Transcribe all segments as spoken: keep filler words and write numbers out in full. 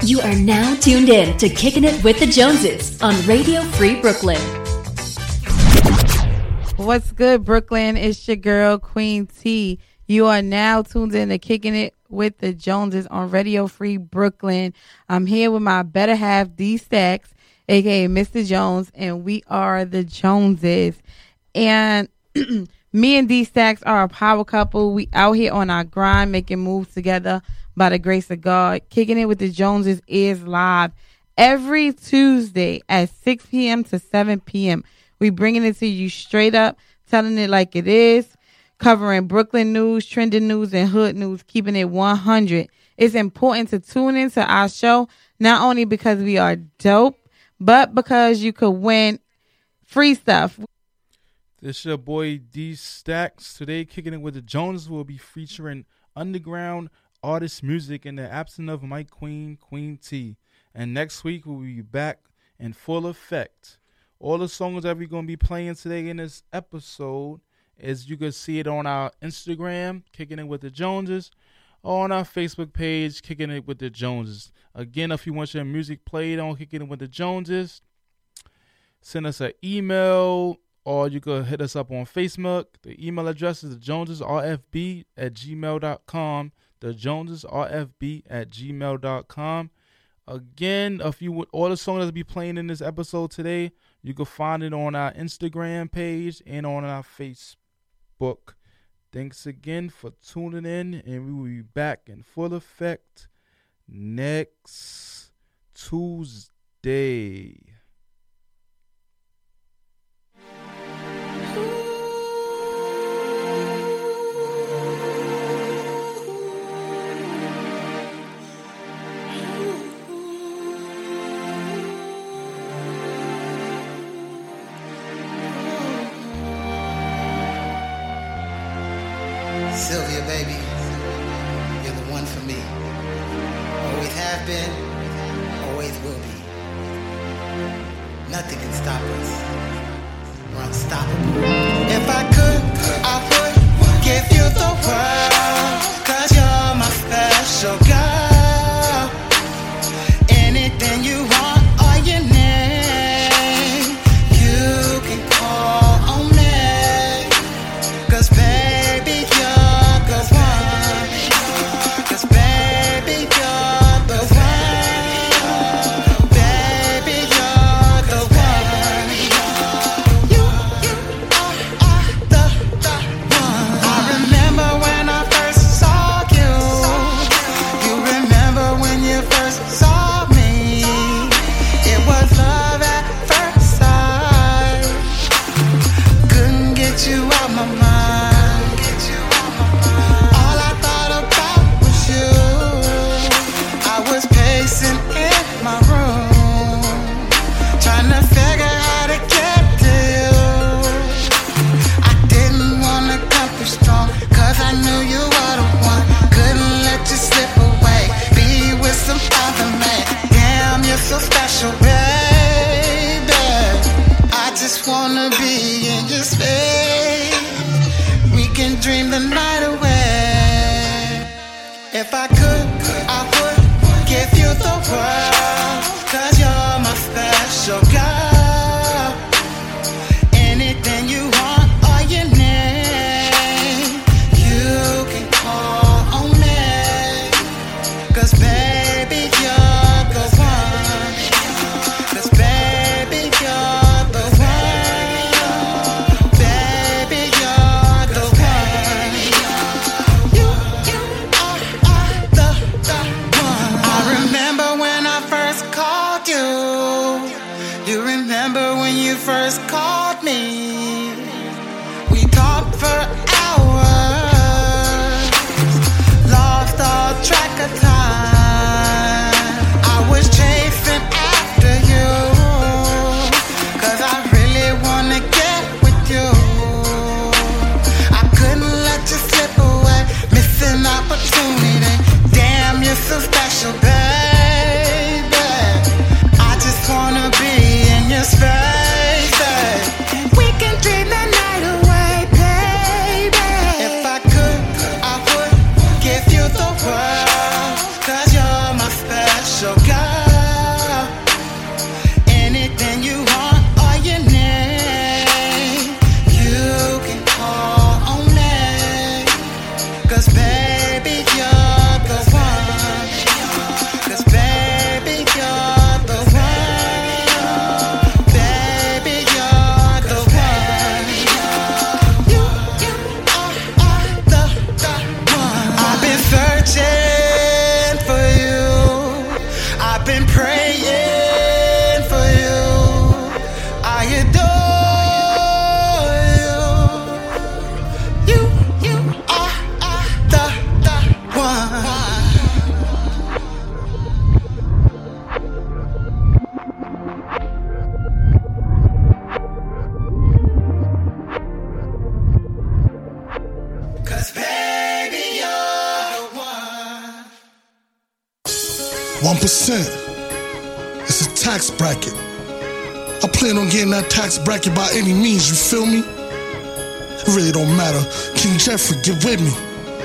You are now tuned in to Kicking It with the Joneses on Radio Free Brooklyn. What's good, Brooklyn? It's your girl, Queen T. You are now tuned in to Kicking It with the Joneses on Radio Free Brooklyn. I'm here with my better half, D Stacks, aka Mister Jones, and we are the Joneses. And me and D Stacks are a power couple. We out here on our grind, making moves together by the grace of God. Kicking It with the Joneses is live every Tuesday at six p.m. to seven p.m. We bringing it to you straight up, telling it like it is, covering Brooklyn news, trending news, and hood news, keeping it one hundred. It's important to tune into our show, not only because we are dope, but because you could win free stuff. This your boy D Stacks. Today, Kicking It with the Joneses will be featuring underground artist music in the absence of Mike Queen, Queen T. And next week, we'll be back in full effect. All the songs that we're going to be playing today in this episode is you can see it on our Instagram, Kicking It with the Joneses, or on our Facebook page, Kicking It with the Joneses. Again, if you want your music played on Kicking It with the Joneses, send us an email, or you could hit us up on Facebook. The email address is the joneses r f b at gmail dot com. the joneses r f b at gmail dot com. Again, if you would, all the songs that will be playing in this episode today, you can find it on our Instagram page and on our Facebook. Thanks again for tuning in, and we will be back in full effect next Tuesday. Sylvia, baby, you're the one for me. Always have been, always will be. Nothing can stop us. We're unstoppable. If I could, I would give you the world, 'cause you're my special girl. Anything you want or you need, you can call on me. 'Cause baby, you're so special, baby. I just wanna be in your space. We can dream the night away. If I could, I would give you the world, 'cause you're my special girl. Anything you want or you need, you can call on me. 'Cause baby, you're first called me. We talked for hours, lost all track of time. I was chasing after you, 'cause I really wanna get with you. I couldn't let you slip away, missing opportunity. Damn, you're so special, baby. I just wanna be in your space. We can girl. Anything you want or you need, you can call on me. Cause baby, you're the one. Cause baby, you're the one. Baby, you're the one. You, you are the, the one. I've been searching for you. I've been praying for you. I adore you. You, you are the, the one. Cause baby, you're the one. One percent. It's a tax bracket. I plan on getting that tax bracket by any means, you feel me? It really don't matter. King Jeffrey, get with me.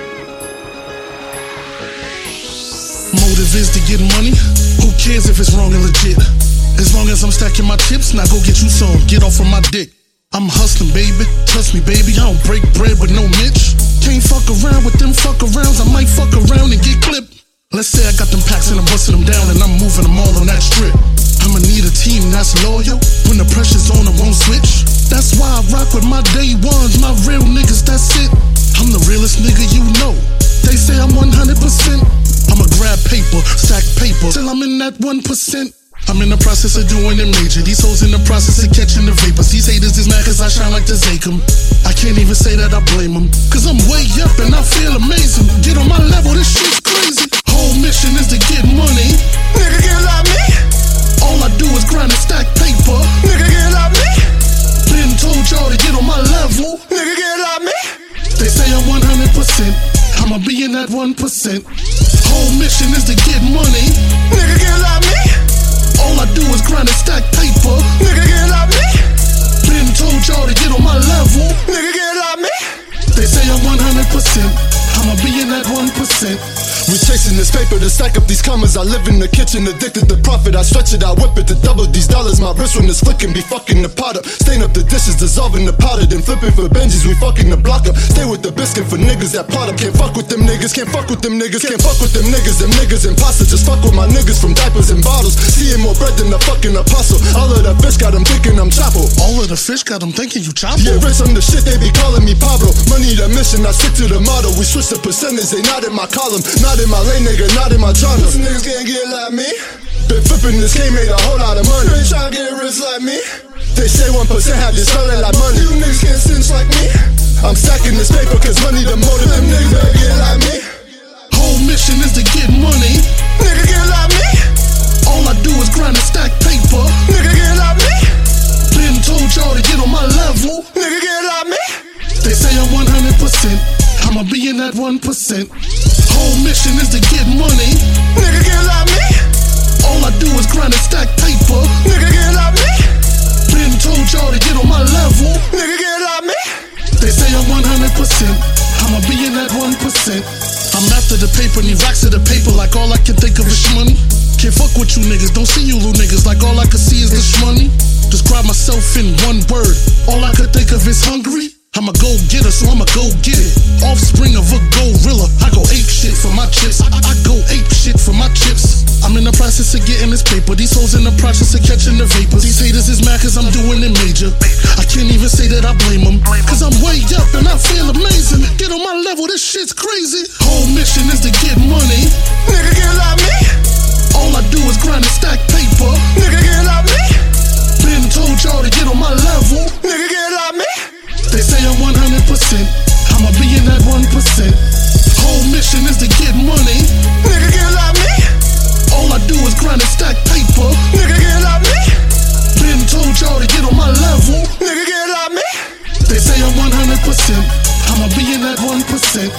Motive is to get money. Who cares if it's wrong and legit? As long as I'm stacking my chips, now go get you some. Get off of my dick. I'm hustling, baby. Trust me, baby. I don't break bread with no Mitch. Can't fuck around with them fuck arounds. I might fuck around and get clipped. Let's say I got them packs and I'm busting them down and I'm moving them all on that strip. I'ma need a team that's loyal. When the pressure's on, I won't switch. That's why I rock with my day ones, my real niggas, that's it. I'm the realest nigga you know. They say I'm one hundred percent. I'ma grab paper, stack paper, till I'm in that one percent. I'm in the process of doing it major. These hoes in the process of catching the vapors. These haters is mad cause I shine like the Zakem. I can't even say that I blame them, cause I'm way up and I feel amazing. Get on my level, this shit's crazy. Whole mission is to get money. Nigga get like me. All I do is grind and stack paper. Nigga get like me. Been told y'all to get on my level. Nigga get like me. They say I'm one hundred percent. I'ma be in that one percent. Whole mission is to get money. Nigga get like me. All I do is grind and stack paper. Nigga get like me. Been told y'all to get on my level. Nigga get like me. They say I'm one hundred percent. I'ma be in that one percent. We chasing this paper to stack up these commas. I live in the kitchen, addicted to profit. I stretch it, I whip it to double these dollars. My wrist when it's flicking, be fucking the pot up. Stain up the dishes, dissolving the powder, then flipping for Benjis. We fucking the block up. Stay with the biscuit for niggas that pot up. Can't fuck with them niggas, can't fuck with them niggas, can't fuck with them niggas. Them niggas imposter, just fuck with my niggas from diapers and bottles. Seeing more bread than the fucking apostle. All of the fish got them thinking I'm Chapo. All of the fish got them thinking you Chapo. Yeah, rich on the shit, they be calling me Pablo. Money the mission, I stick to the motto. We switch the percentage, they not in my column, not in my lane, nigga, not in my genre. These niggas can't get like me. Been flipping this game, made a whole lot of money. They tryna get rich like me. They say one percent have this feeling like money. You niggas can't cinch like me. I'm stacking this paper cause money the motive. Them niggas better get like me. Whole mission is to get money. Nigga get like me. All I do is grind and stack paper. Nigga get like me. Been told y'all to get on my level. Nigga get like me. They say I'm one hundred percent. I'ma be in that one percent. Whole mission is to get money. Nigga get like me. All I do is grind and stack paper. Nigga get like me. Been told y'all to get on my level. Nigga get like me. They say I'm one hundred percent. I'ma be in that one percent. I'm after the paper, need racks of the paper, like all I can think of is shmoney. Can't fuck with you niggas, don't see you little niggas, like all I can see is the shmoney. Describe myself in one word, all I could think of is hungry. I'm a go-getter, so I'ma go get it. Offspring of a gorilla, I go ape shit for my chips. I, I go ape shit for my chips. I'm in the process of getting this paper. These hoes in the process of catching the vapors. These haters is mad cause I'm doing it major. I can't even say that I blame them, cause I'm way up and I feel amazing. Get on my level, this shit's crazy. Whole mission is to get money. Nigga get like me. All I do is grind and stack paper. Nigga get like me. Been told y'all to get on my level. Nigga get like me. They say I'm one hundred percent. I'ma be in that one percent. Whole mission is to get money. Nigga get like me. All I do is grind and stack paper. Nigga get like me. Been told y'all to get on my level. Nigga get like me. They say I'm one hundred percent. I'ma be in that one percent.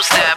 two-step.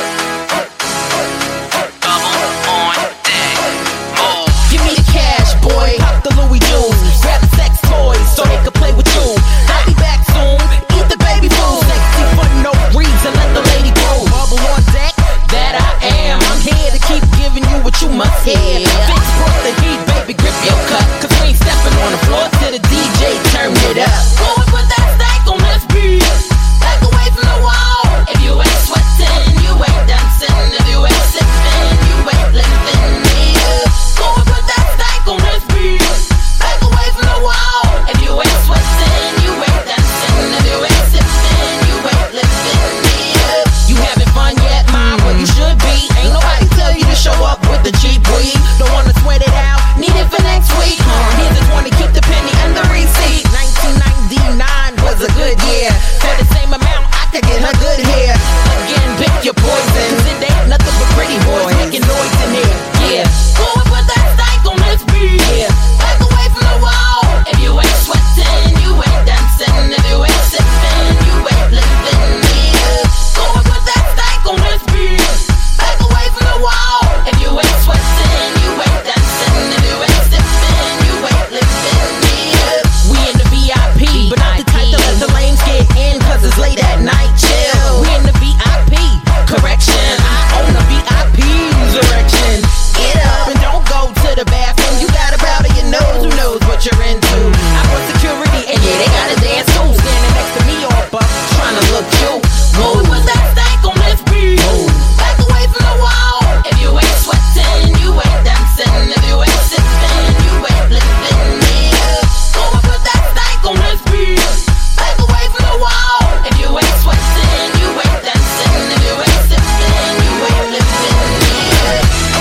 Double on deck. Move. Give me the cash, boy. Pop the Louis Juice. Grab the sex toys so they can play with you. I'll be back soon. Eat the baby food. Sexy for no reason. Let the lady go. Bubble on deck. That I am. I'm here to keep giving you what you must hear. Fix brought the heat, baby. Grip your cut. Cause we ain't stepping on the floor till the D J turn it up. Go and put that stank on this beat. Back away from the wall. If you ain't sweating, you ain't dancing. If you ain't sipping, you ain't lifting me up. Go and put that stank on this beat. Back away from the wall. If you ain't sweating, you ain't dancing. If you ain't sipping, you ain't lifting me up. You having fun yet, mom? Well, you should be. Ain't nobody tell you to show up with the cheap weed. Don't wanna sweat it out. Need it for next week. Here's a twenty, keep the penny and the receipt. nineteen ninety-nine was a good year. For the same amount, I could get her good hair. Again, pick your poison. It ain't nothing but pretty boys making noise in here. Yeah. Go and put that stank on this beat. Yeah. Back away from the wall. If you ain't sweating, you ain't dancing. If you ain't sipping, you ain't lifting me up. Go and put that stank on this beat. Back away from the wall. If you ain't sweating, you ain't dancing. If you ain't sipping, you ain't lifting me up. We in the V I P, but not the type to let the lanes get in, cause it's late at night. Chill. We in the V I P. Correction, I own the V I P's erection. Get up and don't go to the bathroom. You got a powder your nose, who knows what you're into. I want security, and yeah, they got a dance too. Standing next to me all buff, trying to look cute. Move with that stank on this beat. Move. Back away from the wall. If you ain't sweating, you ain't dancing. If you ain't sipping, you ain't lifting me up. Go and put that stank on this beat. Back away from the wall. If you ain't sweating, you ain't dancing. If you ain't sipping, you ain't lifting me up.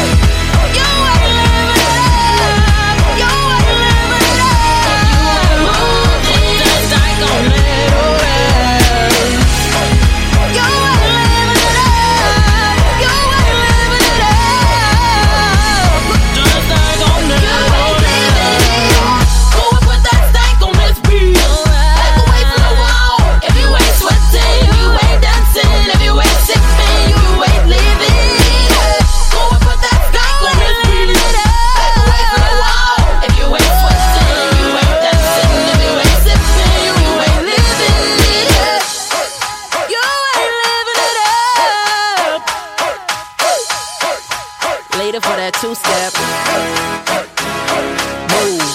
You ain't living it up. You ain't living it up. You ain't moving. Put that stank on it. You ain't living it up. You ain't living it up. Put that stank on it. You ain't living it up. Go and put that stank on this beat. Back away from the wall. If you ain't sweating, you ain't dancing. If you ain't sipping, you ain't living it up. Go and put that stank on this beat. Back away from the wall. If you ain't sweating, you ain't dancing. If you ain't sipping, you ain't living it up. You ain't living it up. Later for that two-step. Move.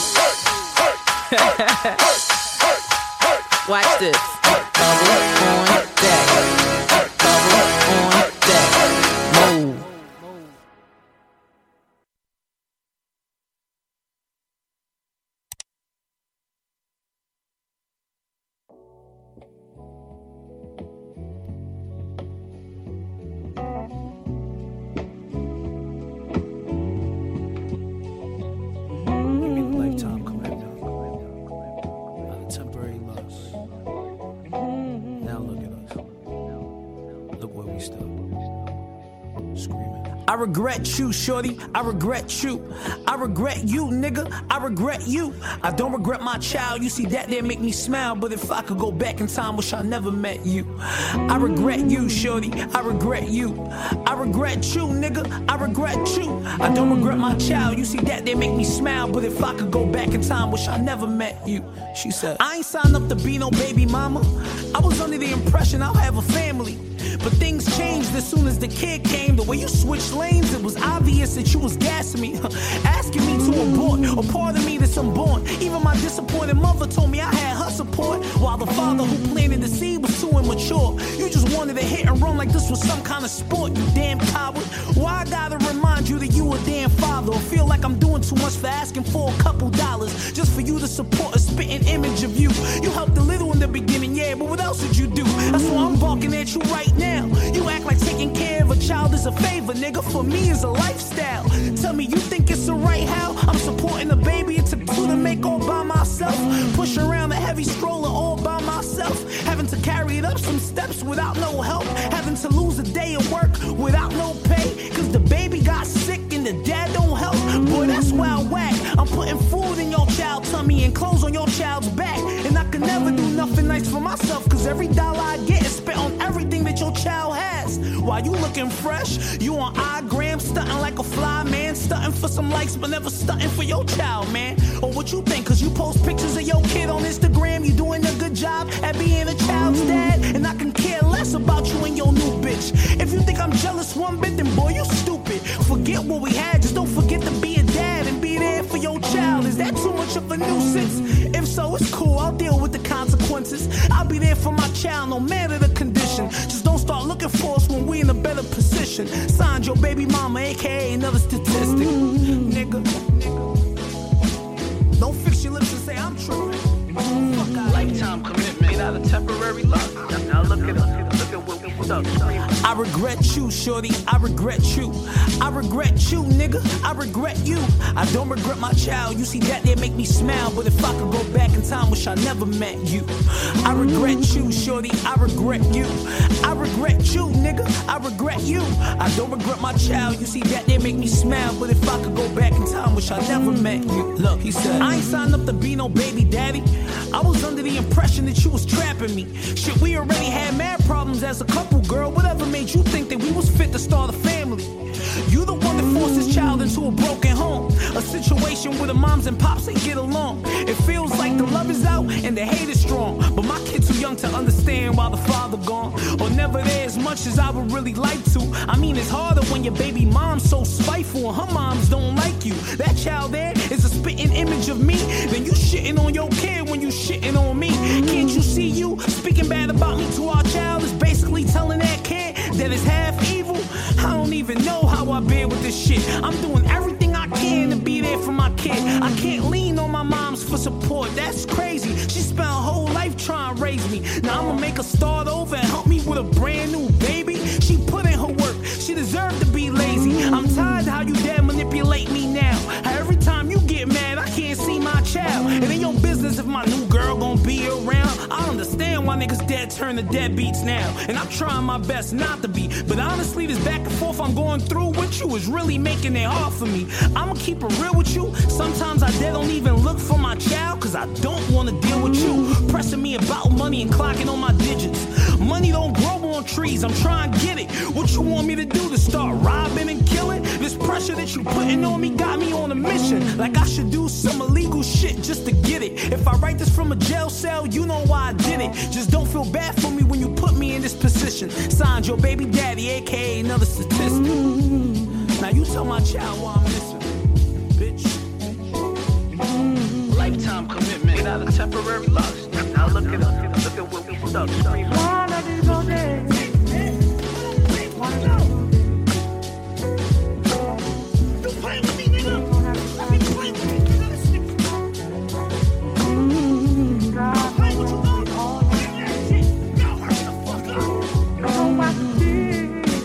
Watch this. Bubble on deck. Bubble on deck. Move. Give me the lifetime collector. Not a temporary loss. Now look at us. Look where we stood. Screaming. I regret you, shorty, I regret you. I regret you, nigga, I regret you. I don't regret my child, you see that there make me smile. But if I could go back in time, wish I never met you. I regret you, shorty, I regret you. I regret you, nigga, I regret you. I don't regret my child, you see that there make me smile. But if I could go back in time, wish I never met you. She said, I ain't signed up to be no baby mama. I was under the impression I'll have a family. But things changed as soon as the kid came. The way you switched lanes, it was obvious that you was gassing me. Asking me to abort, or pardon me that's unborn. Even my disappointed mother told me I had her support. While the father who planted the seed was too immature. You just wanted to hit and run like this was some kind of sport, you damn coward. Why I gotta remind you that you a damn father? Or feel like I'm doing too much for asking for a couple dollars just for you to support a spitting image of you. You helped a little in the beginning, yeah, but what else did you do? That's why I'm barking at you right now. You act like taking care of a child is a favor, nigga. For me, it's a lifestyle. Tell me, you think it's the right how? I'm supporting a baby it took two to make all by myself. Push around a heavy stroller all by myself. Having to carry it up some steps without no help. Having to lose a day of work without no pay. Cause the baby got sick and the dad don't help. Boy, that's wild whack. I'm putting food in your child's tummy and clothes on your child's back. And I can never do nothing nice for myself. Cause every dollar I get is spent on everything that your child has. While you looking fresh, you on iGram, stunting like a fly, man. Stunting for some likes, but never stunting for your child, man. Or what you think, cause you post pictures of your kid on Instagram. You doing a good job at being a child's dad, and I can care less about you and your new bitch. If you think I'm jealous one bit, then boy, you stupid. Forget what we had, just don't forget to be a dad and be there for your child. Is that too much of a nuisance? If so, it's cool, I'll deal with the consequences. I'll be there for my child, no matter the condition. Just don't start looking for us when we in a better position. Signed your baby mama, aka another statistic. Nigga, don't fix your lips and say I'm tripping. Lifetime commitment, not a temporary love. Now look at us, look at what we stuck. I regret you, shorty, I regret you. I regret you, nigga, I regret you. I don't regret my child, you see that there make me smile. But if I could go back in time, wish I never met you. I regret you, shorty, I regret you. I regret you, nigga, I regret you. I don't regret my child, you see that there make me smile. But if I could go back in time, wish I never met you. Look, he said, I ain't signed up to be no baby daddy. I was under the impression that you was trapping me. Shit, we already had mad problems as a couple, girl. Whatever made you think that we was fit to start a family? You the one that forced this child into a broken home, a situation where the moms and pops ain't get along. It feels like the love is out and the hate is strong, but my kid too young to understand why the father gone, or never there as much as I would really like to. I mean, it's harder when your baby mom's so spiteful and her moms don't like you. That child there is a spitting image of me. Then you shitting on your kid when you shitting on me. Can't you see you speaking bad about me to our child is basically telling that kid that it's half evil? I don't even know how I bear with this shit. I'm doing everything I can to be there for my kid. I can't lean on my moms for support. That's crazy. She spent her whole life trying to raise me. Now I'ma make her start over and help me with a brand new baby. She put in her work. She deserved to be lazy. I'm tired of how you dad manipulate me now. How every time you get mad, I can't see my child. It ain't your business if my new girl gon' be around. I understand why niggas dead turn to deadbeats now, and I'm trying my best not to be. But honestly, this back and forth I'm going through with you is really making it hard for me. I'ma keep it real with you. Sometimes I dead don't even look for my child, cause I don't wanna deal with you pressing me about money and clocking on my digits. Money don't grow on trees, I'm trying to get it. What you want me to do, to start robbing and killing? This pressure that you putting on me got me on a mission, like I should do some illegal shit just to get it. If I write this from a jail cell, you know why I did it. Just don't feel bad for me when you put me in this position. Signed your baby daddy, aka another statistic. Now you tell my child why I'm missing, bitch. Lifetime commitment, not a temporary lust. Now look at us, look at what we stuck. One of these old days. One of these. You playing with me, nigga? I be playing with me, nigga. This nigga. God, Play what you want. Play that shit. Yo, hurry the fuck up. oh my kid.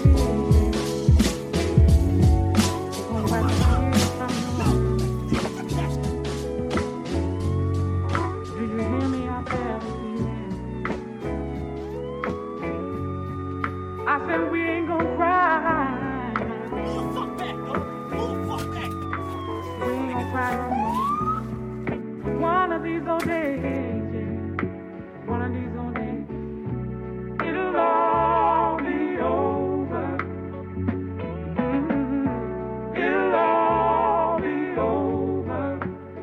Oh my kid. Do you hear me out there? I said we ain't gonna cry. Move the fuck back, though. Move the fuck back. We ain't gonna cry no more. One of these old days, yeah. One of these old days, it'll all be over. Mm-hmm. It'll all be over.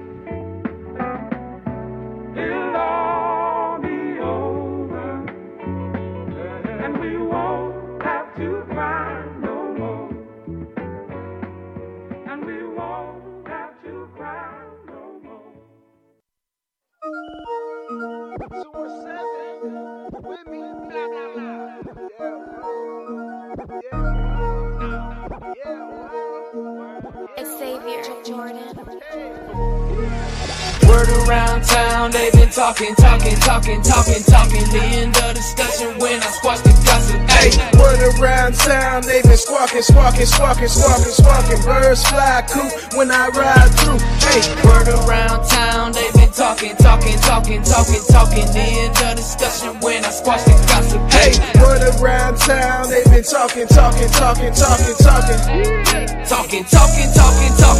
It'll all be over. And we won't have to cry no more. And we won't have to cry no more. Xavier Jordan. Word around town, they been talking, talking, talking, talking, talking. The end of discussion when I squash the gossip. Hey, word around town, they been squawking, squawking, squawking, squawking, squawking. Birds fly coop when I ride through. Hey, word around town, they been talking, talking, talking, talking, talking. The end of discussion when I squash the gossip. Hey, word around town, they been talking, talking, talking, talking, talking. Talking, talking, talking, talking, talking.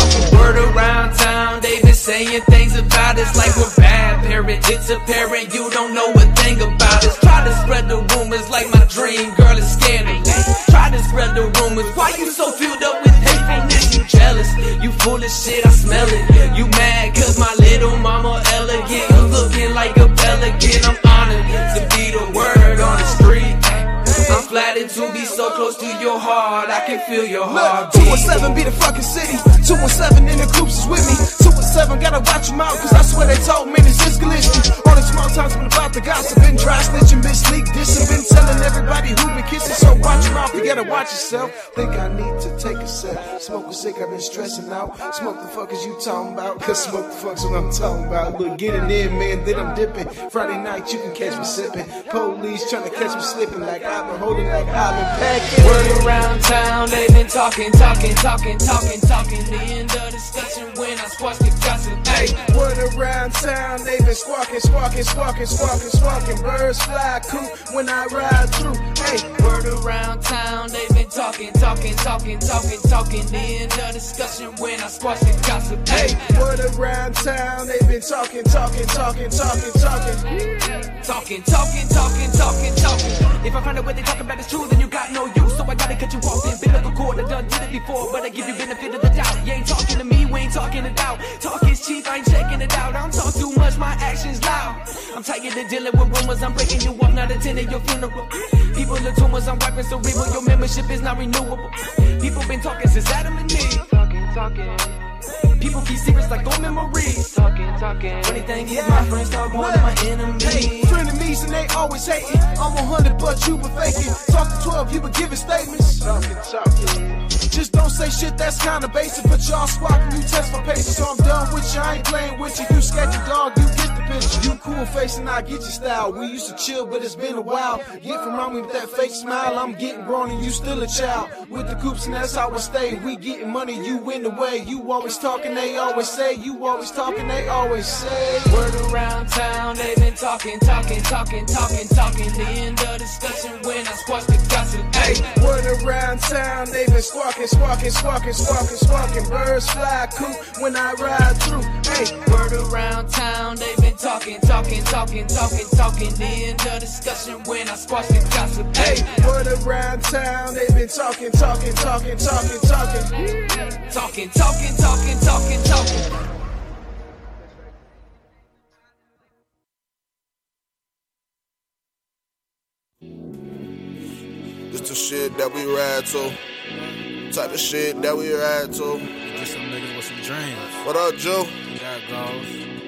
Word around town, they been saying things about us like we're bad parents. It's apparent you don't know a thing about us. Try to spread the rumors like my dream girl is scandalous. Try to spread the rumors, why you so filled up with hatefulness? You jealous, you full of shit, I smell it. You mad cause my little mama elegant. You looking like a pelican, I'm honored to be the word on the street. I'm flattered to be so close to your heart, I can feel your heart beat. two one seven be the fucking city, two one seven in the groups is with me. Two one seven gotta watch them out, cause I swear they told me this is glitchy. All the small times been about the gossip, been dry snitching, been sleek dissing, been telling everybody who been kissing. So watch your mouth, you gotta watch yourself. Think I need to take a sip, smoke a sick, I've been stressing out. Smoke the fuck is you talking about, cause smoke the fuck's what I'm talking about. Look, get it in, man, then I'm dipping. Friday night you can catch me sipping. Police trying to catch me slipping like I've been holding like I've been packing. Word around town, they been talking, talking, talking, talking, talking. The end of discussion when I squash the gossip. Hey, word around town, they been squawking, squawking, squawking, squawking, squawking. Birds fly cool when I ride through. Hey, word around town, they been talking, talking, talking, talking, talking. The end of discussion when I squash the gossip. Hey, word around town, they been talking, talking, talking, talking, talking, talking, talking, talking, talking, talking. If I find out what they talking about is true, then you got no use. So I gotta cut you off. Then been like a cord, I done did it before, but I give you benefit of the doubt. You ain't talking to me, we ain't talking it out. Talk is cheap, I ain't checking it out. I don't talk too much, my actions loud. I'm tired of dealing with rumors, I'm breaking you up, not attending your funeral. People are tumors, I'm wiping cerebral, your membership is not renewable. People been talking since Adam and Eve. Talking, talking. People keep secrets like old memories. Talking, talking. Funny thing is, my friends talk more than my enemies. Hey, frenemies and they always hating. I'm one hundred, but you been faking. Talking twelve, you been giving statements. Talking, talking. Just don't say shit that's kinda basic, but y'all squawking, you test for patience. So I'm done with you, I ain't playing with you. You sketchy dog, you get the picture. You cool facing, I get your style. We used to chill, but it's been a while. Get from around me with that fake smile. I'm getting grown and you still a child. With the coops and that's how we stay. We getting money, you in the way. You always talking, they always say. You always talking, they always say. Word around town, they been talking, talking, talking, talking, talking. The end of discussion when I squash the gossip. Hey, word around town, they been squawking, squawking, squawking, squawking, squawking. Birds fly cool when I ride through. Hey, word around town, they been talking, talking, talking, talking, talking. The end of discussion when I squash the gossip. Hey, word around town, they been talking, talking, talking, talking, talking, talking, talking, talking, talking, talking. It's the shit that we ride to. Type of shit that we ride to. Just some niggas with some dreams. What up, Joe? That goes.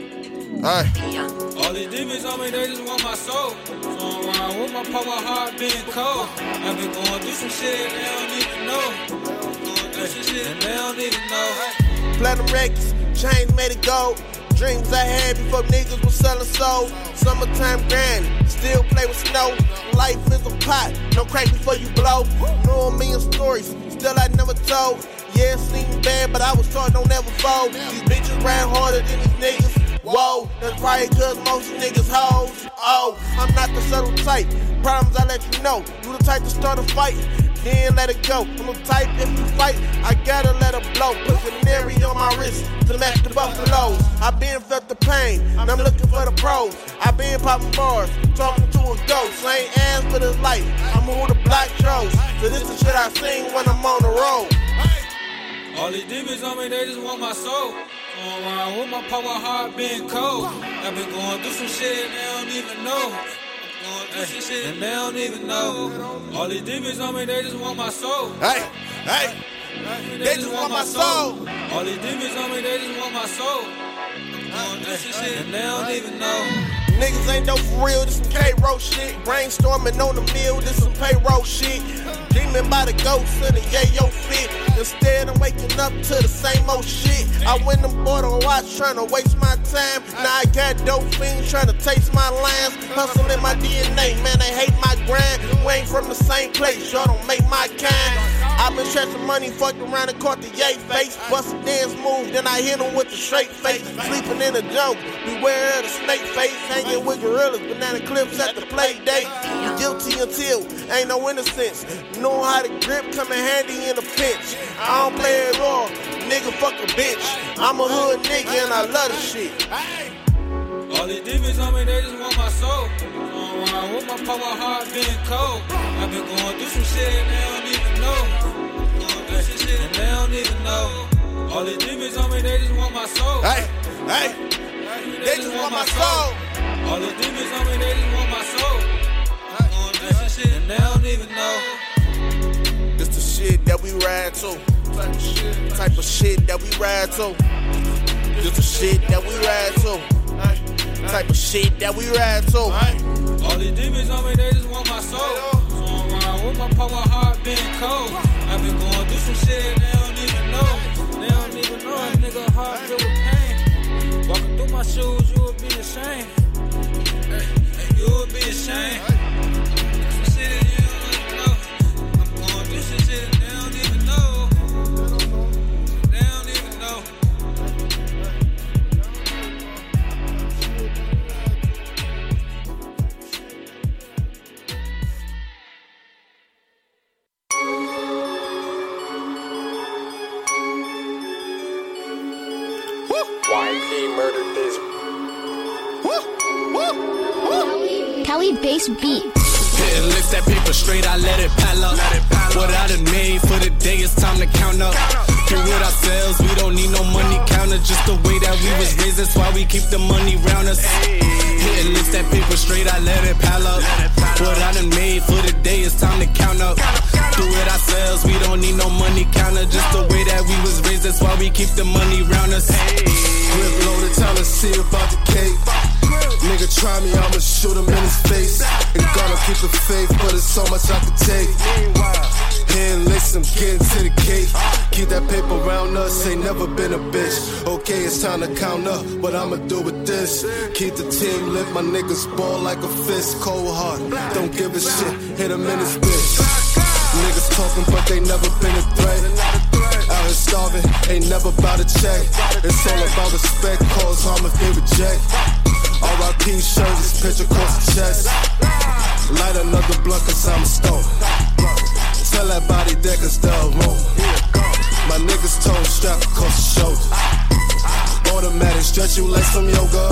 Hey. All these demons on me, they just want my soul. So I'm around with my power heart being cold. I've been going through some shit they don't even know. Going through some shit and they don't even know. Platinum records, chains made it gold. Dreams I had before niggas was selling souls. Summertime granny, still play with snow. Life is a pot, no crack before you blow. Know a million stories, still I never told. Yeah, it seemed bad, but I was taught don't ever fold. These bitches ran harder than these niggas. Whoa, that's probably cause most niggas hoes. Oh, I'm not the subtle type. Problems I let you know. You the type to start a fight, then let it go. I'm the type if you fight, I gotta let it blow. Put canary on my wrist to match the buffaloes. I been felt the pain, and I'm looking for the pros. I been popping bars, talking to a ghost. I ain't asked for this life, I'm who the black chose. So this is shit I sing when I'm on the road. All these demons on me, they just want my soul. Going around with my power heart being cold. I've been going through some shit and they don't even know. Going through some shit and they don't even know. All these demons on me, they just want my soul. Hey, hey, they, they just want my soul. All these demons on me, they just want my soul. Going through some shit and they don't even know. Niggas ain't dope for real, this some K-Roll shit. Brainstorming on the mill, this some payroll shit. Dreaming by the ghost of the yayo fit. Instead, I'm waking up to the same old shit. I went and bought a watch, trying to waste my time. Now I got dope fiends trying to taste my lines. Hustling my D N A, man, they hate my grind. We ain't from the same place, y'all don't make my kind. I've been stretching money, fucked around and caught the yay face. Bust a dance move, then I hit him with the straight face. Sleeping in the jungle, beware of the snake face. Hanging with gorillas, banana clips at the play date. Guilty until ain't no innocence. Know how to grip, come in handy in a pinch. I don't play it raw, nigga fuck a bitch. I'm a hood nigga and I love the shit. All these demons on me, they just want my soul. I'm around with my power heart being cold. I've been going through some shit and they don't even know. Going through some shit and they don't even know. All these demons on me, they just want my soul. Hey, hey, they, they just want my soul. All these demons on me, they just want my soul. Going through some shit and they don't even know. This the shit that we ride to. Type of shit that we ride to. This the shit that we ride to. Type of shit that we ride to. All these demons on me, they just want my soul. So I'm around with my power heart being cold. I've been going through some shit and they don't even know. They don't even know a nigga heart filled with pain. Walking through my shoes, you would be ashamed. You would be ashamed. Some shit that you don't even know. I'm going through some shit and they don't even know. They don't even know. Murdered this. Kelly bass beat. Hit and lift that paper straight, I let it pile up. What I done made for the day, it's time to count up. Do it ourselves, we don't need no money counter. Just the way that we was raised, that's why we keep the money round us. Hit and lift that paper straight, I let it pile up. What I done made for the day, it's time to count up. Do it ourselves, we don't need no money counter. Just the way that we was raised, that's why we keep the money round us. Whip loaded, time to see about the cake. Nigga try me, I'ma shoot him in his face. And gonna keep the faith, but it's so much I can take. Hand licks, I'm getting to the cake. Keep that paper around us, ain't never been a bitch. Okay, it's time to count up, what I'ma do with this? Keep the team lit, my niggas ball like a fist. Cold heart, don't give a shit, hit him in his bitch. Niggas talking, but they never been a threat. Out here starving, ain't never about a check. It's all about respect, cause harm if they reject. R I P shirt, this picture across the chest. Light another blunt cause I'm stoned. Tell that body that it's the room. My niggas toe strapped across the shoulder. Automatic stretch you like some yoga.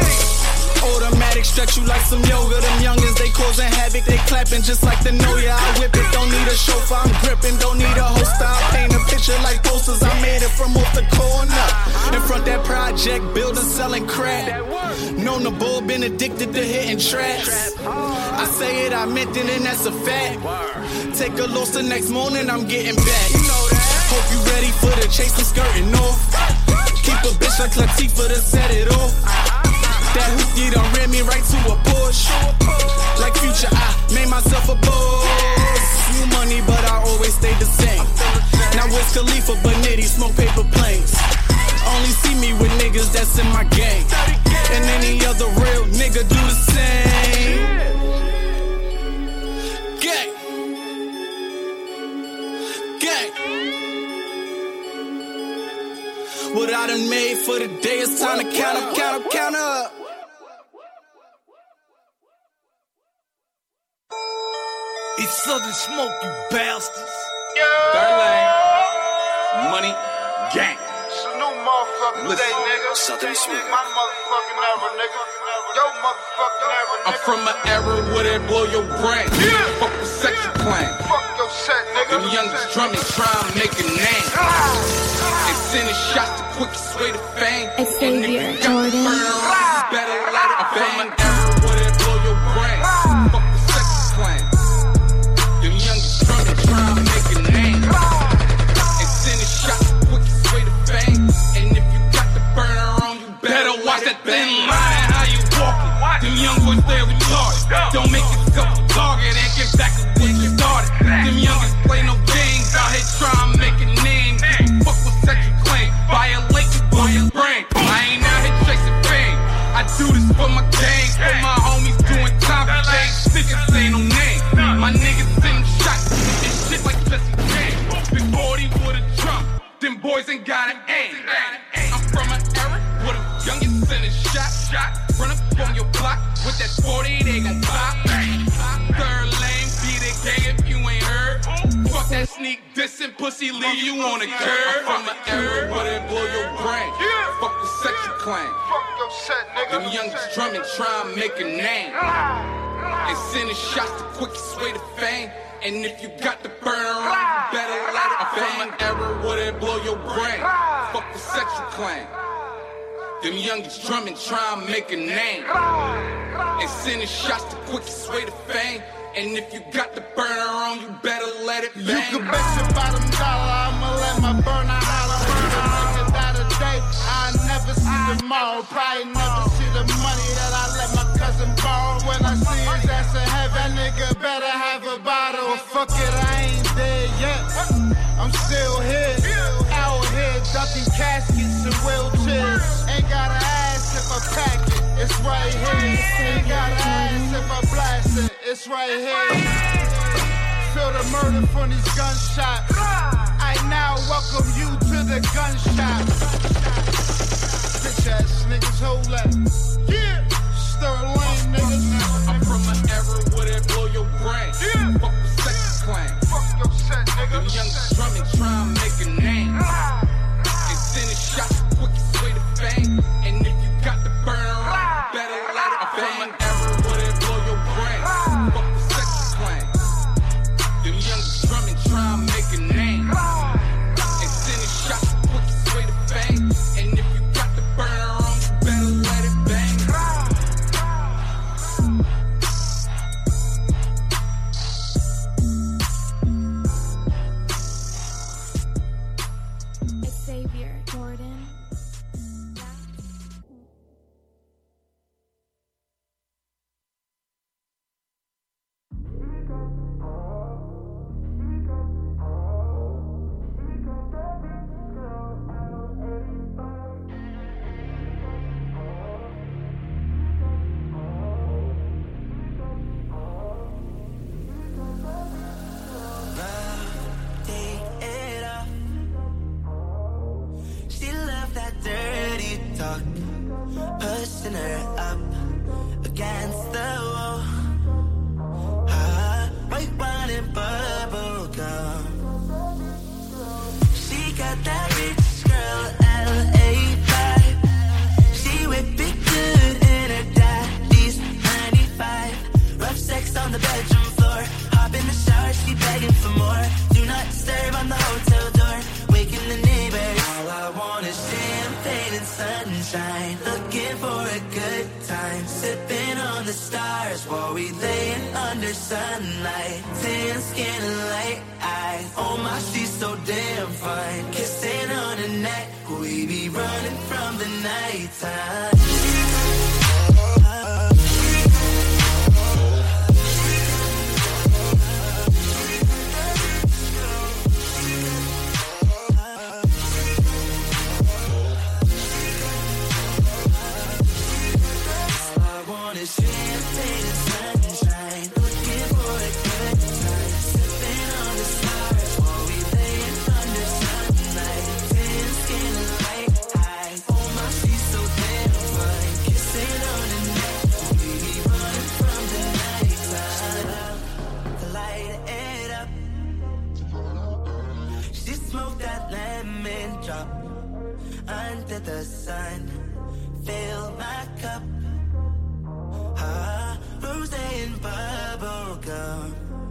Automatic stretch you like some yoga. Them youngins, they causing havoc, they clapping just like the know ya. I whip it, don't need a chauffeur, I'm gripping, don't need a host. I paint a picture like posters, I made it from off the corner. In front that project, builder selling crack. Known the bull, been addicted to hitting traps. I say it, I meant it, and that's a fact. Take a loss the next morning, I'm getting back. Hope you ready for the chase, I'm skirting off. Keep a bitch like Latifah to set it off. That hoopty done ran me right to a Porsche. Like Future, I made myself a boss. New money, but I always stayed the same. Now Wiz Khalifa, but nitty, smoke paper planes. Only see me with niggas that's in my gang. And any other real nigga do the same. Gang. Gang. What I done made for the day, it's time to count up, count up, count up. It's Southern Smoke, you bastards. Third lane. Money. Gang. It's a new motherfucking Listen, day, nigga. Southern Smoke. My motherfucking era, nigga. Yo motherfucking era, nigga. I'm from an era where they blow your brain. Yeah. Fuck the section plan. Fuck your set, nigga. Them youngest drumming, trying to make a name. Ah. And sending shots the quickest way to fame. It's Xavier Jordan. Ah. Better let it I'm from an era where they blow your brain. Ah. Fuck the section plan. Them youngest drumming, trying to make a name. Ah. And sending shots the quickest way to fame. And if you got the burner on, you better watch that thin line. How you walking? Them young boys there retarded. Don't make yourself a target and get back to where you started. Them youngest play no games out here trying to make a name. Fuck with such a claim. Violate you by your brain. I ain't out here chasing fame. I do this for my gang, for my homies doing time for things. Niggas ain't no name. My niggas send them shots and shit like Jesse James. Before he would've jumped, them boys ain't got an aim. I'm from an era where the youngest send a shot, shot. Run up on your block with that forty, they gon' pop. sneak dissing, pussy leave you on the curb. From an era where they blow your brain. Fuck the section claim. Fuck your set, nigga. Them youngsters drumming, try and make a name. And sending shots the quickest way to fame. And if you got the burner on, you better let it bang. From an era where they blow your brain. Fuck the section claim. Them youngsters drumming, try and make a name. And sending shots the quickest way to fame. And if you got the burner on, you better let it bang. You can bet your bottom dollar, I'ma let my burner holler. Burn a nigga die today, I never see tomorrow. Probably never see the money that I let my cousin borrow. When I see his ass in heaven, that nigga better have a bottle. Well, fuck it, I ain't dead yet. I'm still here, out here ducking caskets and wheelchairs. Ain't gotta ask if I pack it, it's right here. Ain't gotta ask if I blast it, it's right here. Feel the murder from these gunshots. I now welcome you to the gun shop. Bitch ass niggas, hold up. Yeah, Sterling niggas. I'm from an era where they blow your brain. Yeah. Fuck the sex claim. Fuck your set, nigga. Them young drumming, try and make a name. And sending shots the quickest way to fame. And if you got the burner on, you better let it bang. From an era where they blow your brain. Fuck the sex claim. Them young drumming, try and make a name. And sending shots the quickest way to fame. And if you got the burner on, you better let it bang. Xavier Jordan. She loved that dirty talk, pushing her up against the wall. Ah, white wine and bubble gum. She got that rich girl L A vibe. She whip it good in her daddy's ninety-five. Rough sex on the bedroom floor. Hop in the shower, she begging for more. Do not disturb on the hotel door. Waking the neighbors. All I want is champagne and sunshine. Looking for a good time. Sipping on the stars while we laying under sunlight. Tan skin and light eyes. Oh my, she's so damn fine. Kissing on her neck. We be running from the nighttime. Champagne and sunshine, looking for a good time. Sipping on the stars while we laying under sunlight. Tan skin and light eyes. Oh my, she's so damn fine. Kissing on her neck, we be running from the nighttime. Light it up. She smoked that lemon drop under the sun. Fill my cup. Ah, rosé and bubble gum.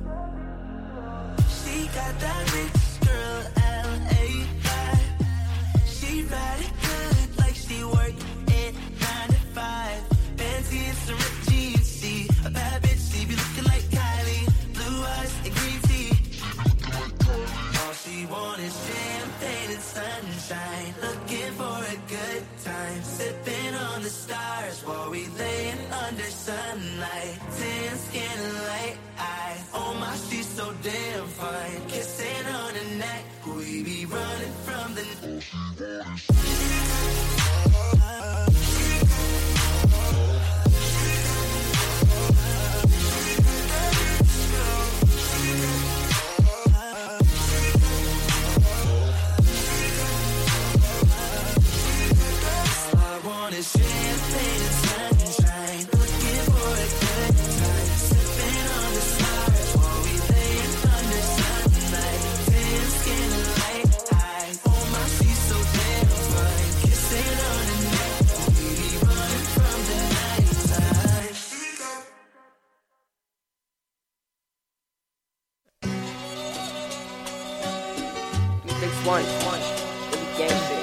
She got that rich girl L A vibe. She ride it good like she worked at nine to five. Fancy and some ripped jeans. She a bad bitch. She be looking like Kylie. Blue eyes and green tea. All she want is champagne and sunshine. Looking for a good time. Sipping on the stars while we laying under sunlight. Tan skin and light eyes. Oh my, she's so damn fine. Kissing on her neck. We be running from the I want is champagne and sunshine. Looking for a good time. Sipping on the stars while we laying under sunlight. one, one, really gangster.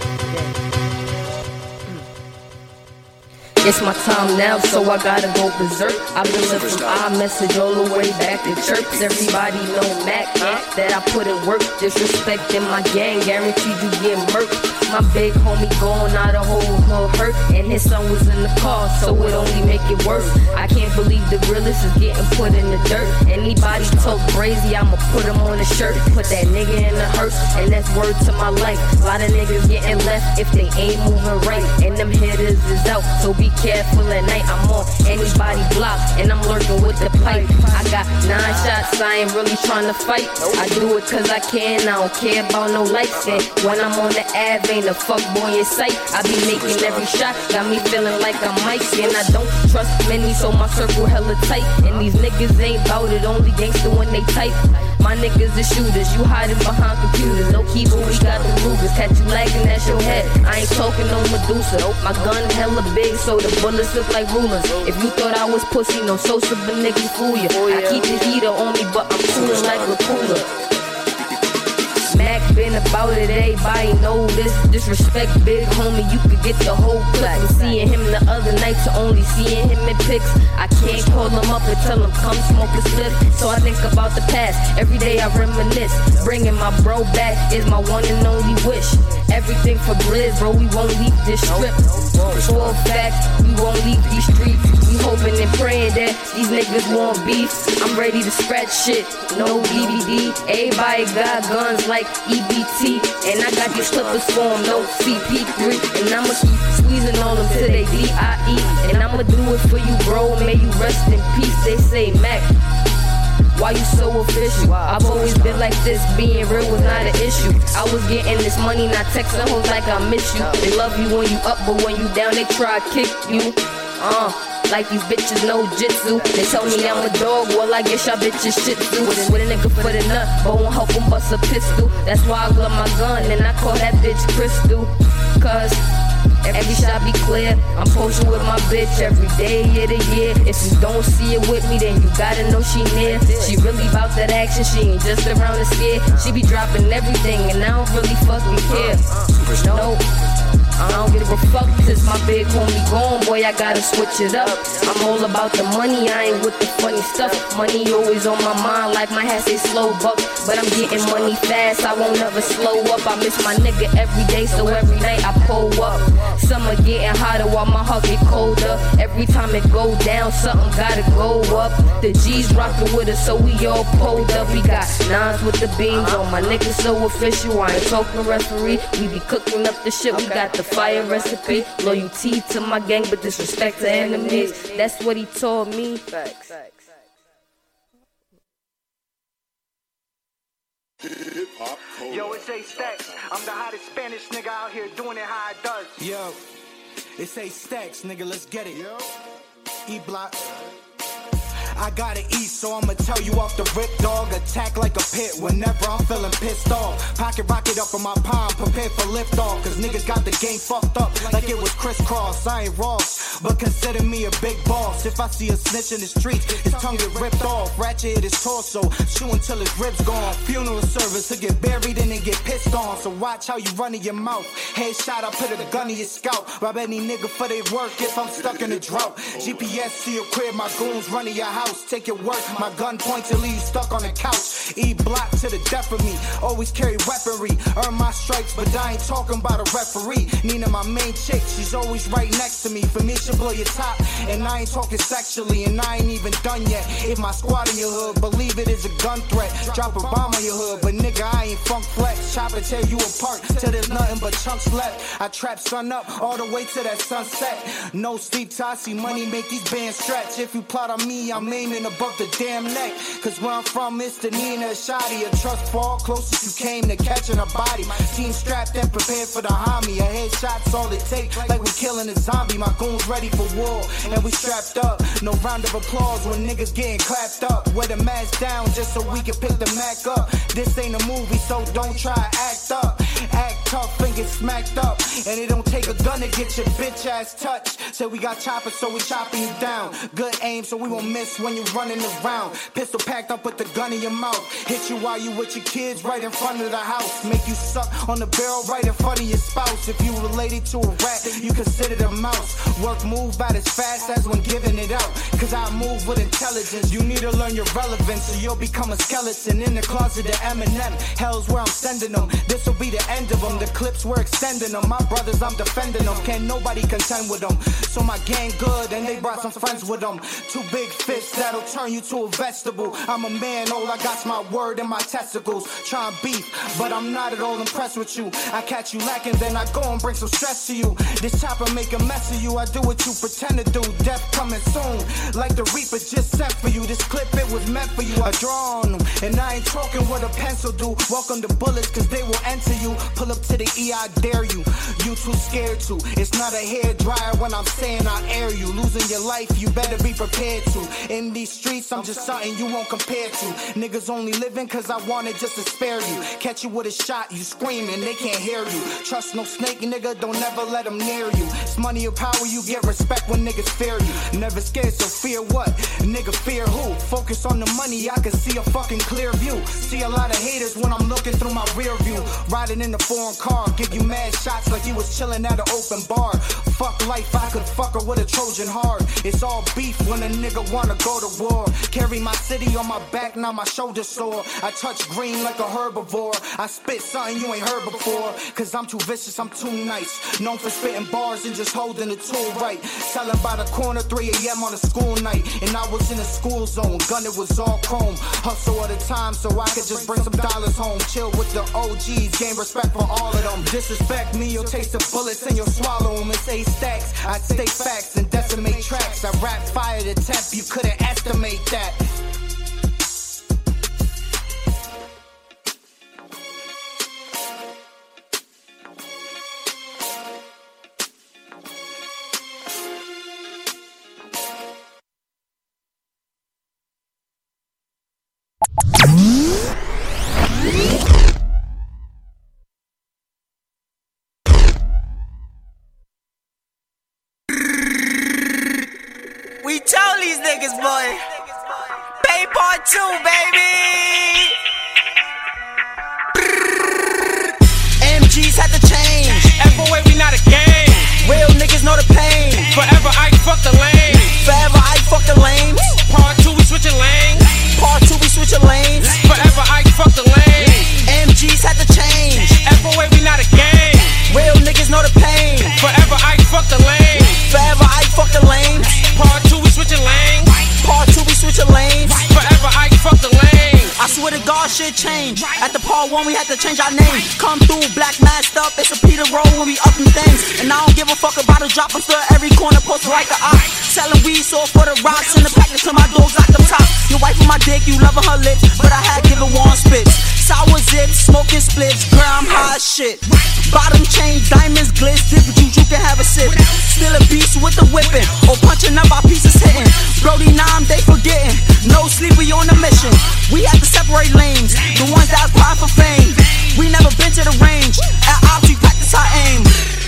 It's my time now, so I gotta go berserk. I've been living from iMessage all the way back to chirps. Everybody know Mac, that I put in work. Disrespecting my gang, guaranteed you get murked. My big homie going out a whole hood hurt, and his son was in the car, so it only make it worse. I can't believe the realest is getting put in the dirt. Anybody talk crazy, I'ma put him on a shirt. Put that nigga in the hearse, and that's word to my life. A lot of niggas getting left if they ain't moving right, and them hitters is out, so be careful at night. I'm on anybody block, and I'm lurking with the pipe. I got nine shots, I ain't really trying to fight. I do it cause I can, I don't care about no likes. And when I'm on the Ave, ain't a fuck boy in sight. I be making every shot, got me feeling like I'm Mike. And I don't trust many, so my circle hella tight. And these niggas ain't bout it, only gangster when they type. My niggas is shooters, you hiding behind computers. No keyboard, we got the Rugers. Catch you lagging at your head, I ain't talking no Medusa. My gun hella big, so the bullets look like rulers. If you thought I was pussy, no Sosa, but niggas fool ya. I keep the heater on me, but I'm coolin' like a cooler. Mac been about it, everybody know this. Disrespect big homie, you could get the whole clip. From seeing him the other night to only seeing him in pics. I can't call him up and tell him come smoke a slip. So I think about the past, every day I reminisce. Bringing my bro back is my one and only wish. Everything for Blizz, bro, we won't leave this strip. For a fact, we won't leave these streets. We hoping and praying that these niggas want beef. I'm ready to scratch shit, no D V D. Everybody got guns like E B T, and I got these clippers for them, no C P three. And I'ma keep squeezing on them till they D I E. And I'ma do it for you, bro, may you rest in peace. They say, Mac, why you so official? I've always been like this, being real was not an issue. I was getting this money, not texting hoes like I miss you. They love you when you up, but when you down, they try to kick you. Uh, like these bitches know jitsu. They tell me I'm a dog, well I guess y'all bitches shit too. With a nigga for the nut, but won't help him bust a pistol. That's why I love my gun, and I call that bitch Crystal. Cause every shot be clear, I'm posting with my bitch every day of the year. If you don't see it with me, then you gotta know she near. She really bout that action, she ain't just around to scare. She be dropping everything, and I don't really fucking care. No, I don't give a fuck, since my big homie gone, boy, I gotta switch it up. I'm all about the money, I ain't with the funny stuff. Money always on my mind, like my hat say slow buck. But I'm getting money fast, I won't ever slow up. I miss my nigga every day, so every night I pull up. Summer getting hotter while my heart get colder. Every time it go down, something gotta go up. The G's rockin' with us, so we all pulled up. We got nines with the beams on, my niggas so official. I ain't talking referee, we be cooking up the shit. We got the fire recipe, loyalty to my gang, but disrespect to enemies. That's what he told me. Facts. Yo, it's A Stacks. I'm the hottest Spanish nigga out here doing it how it does. Yo, it's A Stacks, nigga, let's get it. Yo, E-Block. I gotta eat, so I'ma tell you off the rip, dog. Attack like a pit whenever I'm feeling pissed off. Pocket rocket up in my palm, prepared for lift off. Cause niggas got the game fucked up like it was crisscross. I ain't Ross, but consider me a big boss. If I see a snitch in the streets, his tongue get ripped off. Ratchet hit his torso, shoot until his ribs gone. Funeral service to get buried and then get pissed on. So watch how you run in your mouth. Headshot, I put a gun in your scalp. Rob any nigga for their work if I'm stuck in a drought. G P S to your crib, my goons running your house. Take your work, my gun point till he's stuck on the couch. E-Block to the death of me, always carry weaponry. Earn my stripes, but I ain't talking about a referee. Nina, my main chick, she's always right next to me. For me, she'll blow your top, and I ain't talking sexually, and I ain't even done yet. If my squad in your hood, believe it is a gun threat. Drop a bomb on your hood, but nigga, I ain't funk flex. Chop and tear you apart, till there's nothing but chunks left. I trap sun up, all the way to that sunset. No sleep till I see money make these bands stretch. If you plot on me, I'm aiming above the damn neck. Cause where I'm from, it's the Nina Shotty. A trust fall closest you came to catching a body. My team strapped and prepared for the homie. A headshot's all it takes, like we killing a zombie. My goons ready for war, and we strapped up. No round of applause when niggas getting clapped up. Wear the mask down just so we can pick the Mac up. This ain't a movie, so don't try to act up. Act tough and get smacked up. And it don't take take a gun to get your bitch ass touched. Say we got choppers, so we chopping you down. Good aim, so we won't miss when you running around. Pistol packed up with the gun in your mouth. Hit you while you with your kids right in front of the house. Make you suck on the barrel right in front of your spouse. If you related to a rat, you considered a mouse. Work move about as fast as when giving it out. Cause I move with intelligence. You need to learn your relevance, so you'll become a skeleton in the closet of Eminem. Hell's where I'm sending them. This'll be the end of them. The clips we're extending them. My brothers, I'm defending them. Can't nobody contend with them. So my gang good, and they brought some friends with them. Two big fists that'll turn you to a vegetable. I'm a man, all I got's my word and my testicles. Trying beef, but I'm not at all impressed with you. I catch you lacking, then I go and bring some stress to you. This chopper make a mess of you. I do what you pretend to do. Death coming soon, like the Reaper just sent for you. This clip, it was meant for you. I draw on them, and I ain't talking what a pencil do. Welcome to bullets, cause they will enter you. Pull up to the E, I dare you. You too scared to. It's not a hair dryer when I'm saying I air you. Losing your life, you better be prepared to. In these streets, I'm just something you won't compare to. Niggas only living cause I wanted just to spare you. Catch you with a shot, you screaming, they can't hear you. Trust no snake, nigga, don't never let them near you. It's money or power, you get respect when niggas fear you. Never scared, so fear what? Nigga, fear who? Focus on the money, I can see a fucking clear view. See a lot of haters when I'm looking through my rear view. Riding in the foreign car, give you mad shots like you was chilling at an open bar. Fuck life, I could fuck her with a Trojan heart. It's all beef when a nigga wanna go to war. Carry my city on my back, now my shoulders sore. I touch green like a herbivore. I spit something you ain't heard before. Cause I'm too vicious, I'm too nice. Known for spitting bars and just holding the tool right. Selling by the corner, three a.m. on a school night. And I was in a school zone, gun it was all chrome. Hustle at a time so I could just bring some dollars home. Chill with the O Gs, gain respect for all of them. Disrespect me, you'll taste the bullets and you'll swallow them. It's eight stacks, I state facts and decimate tracks. I rap fire to temp, you couldn't estimate that. We told these niggas, boy. Pay part two, baby. M Gs had to change. F O A, we not a gang. Real niggas know the pain. Forever I fuck the lane. Forever I fuck the lanes. Part two, we switching lanes. Part two, we switching lanes. Forever I fuck the lane. M Gs had to change. F O A, we not a gang. Real niggas know the pain. Forever I fuck the lane. Forever I fuck the lanes. Part two, we switching lanes. Part two, we switching lanes. Forever I fuck the lane. I swear to God, shit changed. At the part one, we had to change our name. Come through, black masked up, it's a Peter roll when we up them things. And I don't give a fuck about a drop, I'm still every corner posted like a op. Selling weed, so for the rocks in the package till my dogs lock them top. Your wife on my dick, you loving her lips, but I had given one spits. Sour zips, smoking splits, girl, I'm high as shit. Bottom chain, diamonds, glitz, dip with you, you can have a sip. Still a beast with the whipping, or punching up our pieces hitting. Brody, now I'm they forgetting. No sleep, we on a mission. We had to separate lanes, the ones that apply for fame. We never been to the range. At Ops, we practice our aim.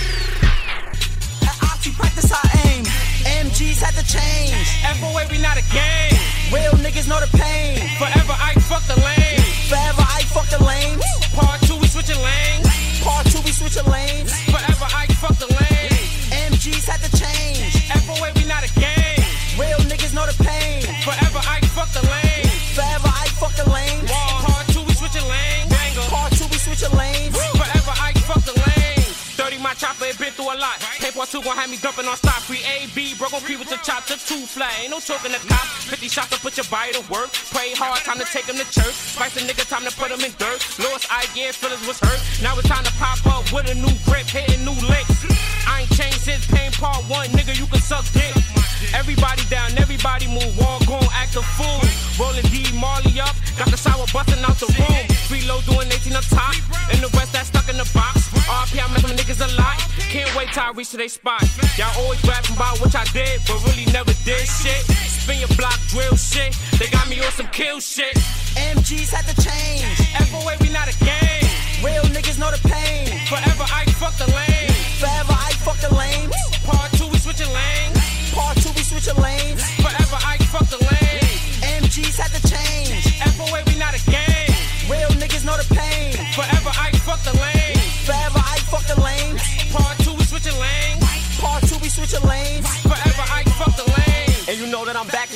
At Ops, we practice our aim. M Gs had to change. F O A, we not a gang. Real niggas know the pain. Forever I fuck the lane. Forever I fuck the lanes. Part two, we switching lanes. Part two, we switching lanes. Forever I fuck the lane. M Gs had to change. F O A, we not a gang. Real niggas know the pain. Forever I fuck the lane. Forever I fuck the lanes. Part two, we switching lanes. Part two, we switching lanes. Forever I fuck the lane. thirty my chopper, it been through a lot. Paper two gon' have me dumping on stop. Free A, B, bro gon' creep with the chop to two flat. Ain't no choking the cop. fifty shots to put your body to work. Pray hard, time to take him to church. Spice a nigga, time to put him in dirt. Lowest I get, feelings was hurt. Now it's time to pop up with a new grip, hitting new licks. I ain't changed since pain part one, nigga, you can suck dick. Everybody down, everybody move, all gon' act a fool. Rolling D, Marley up, got the sour bustin' out the room. Reload doing eighteen up top, and the rest that's stuck in the box. R P, I met them niggas a lot, can't wait till I reach to they spot. Y'all always rapping about what I did, but really never did shit. Spin your block, drill shit, they got me on some kill shit. M Gs had to change. F O A, we not a gang. Real niggas know the pain. Forever I fuck the lane. Forever I fuck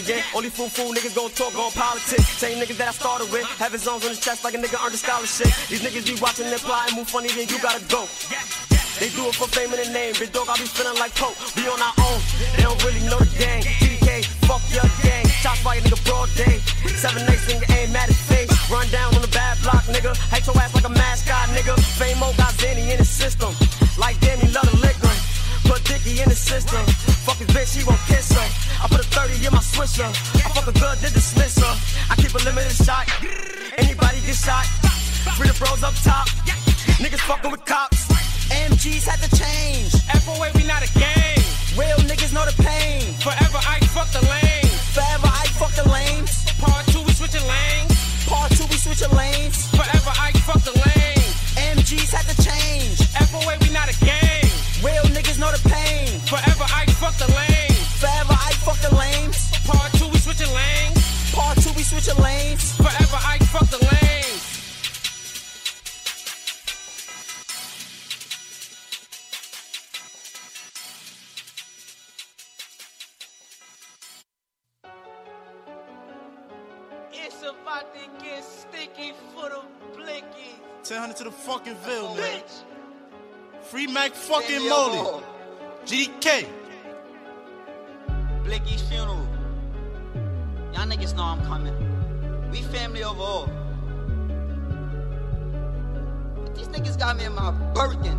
again. Only fool fool niggas gon' talk on politics. Same niggas that I started with, have his arms on his chest like a nigga earned a scholarship. These niggas be watching and plotting, move funny, then you gotta go. They do it for fame and the name. Big dog, I be feeling like Pope. We on our own, they don't really know the gang. T D K, fuck your gang. Shots fire, nigga, broad day. Seven eights, nigga, aim at his face. Run down on the bad block, nigga. Hate your ass like a mascot, nigga. Fame Mo got Zanny in the system. Like damn, he love the liquor. Put Dickie in the system. Fuck his bitch, he won't kiss her. I put a thirty in my swisher. I fuck a good, then dismiss her. I keep a limited shot. Anybody get shot. Free the bros up top. Niggas fucking with cops. M Gs had to change. F O A, we not a gang. Real niggas know the pain. Forever I fuck the lane. Forever I fuck the lanes. Part two, we switching lanes. Part two, we switching lanes. Forever I fuck the lane. M Gs had to change. F O A, we not a gang. Real niggas know the pain. Forever I fuck the lane. Forever I fuck the lanes. Part two, we switching lanes. Part two, we switching lanes. Forever I fuck the lanes. It's about to get sticky for the blicky. ten hundred to the fucking Ville, man. Free Mac fucking Molly. G D K. Blicky's funeral. Y'all niggas know I'm coming. We family overall. But these niggas got me in my Birkin.